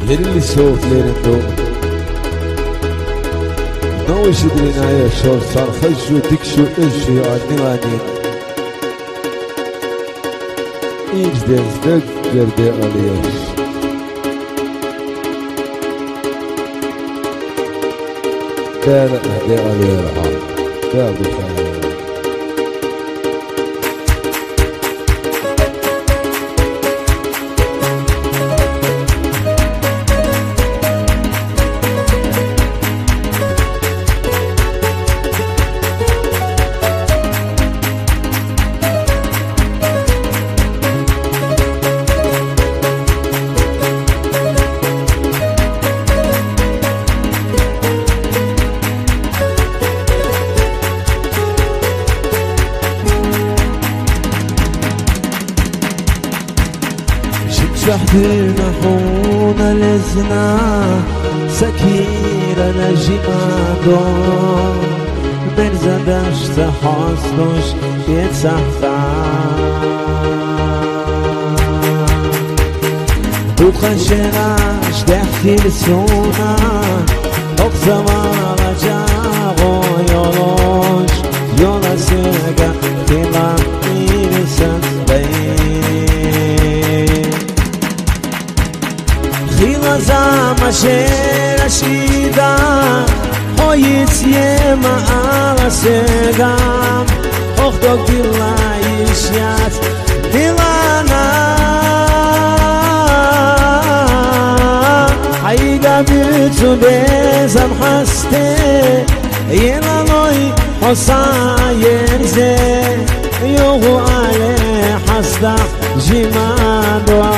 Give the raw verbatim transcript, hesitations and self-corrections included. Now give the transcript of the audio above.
Verilli soğuklarında نوشد لنا يا شو صار خشو تكشو اشو عنواني İncden zök gerde alıyor. Gerde alıyor ha. Gerde alıyor. شحدنا حونا لزنا سكيرة نجمادو برزدش تحصلش يتسحفا وخشناش تحكي لسونا اقسما رجاغو يولوش يولا سيغا تيما ميرسان خيلا زعما شيرا شيدا هويت يما على سيغام اخدوك ديلا يشيات ديلانا حيقا بيتو ديزم حستي يلا نوي حصا ينزي يوغو علي حسدا جيما دوا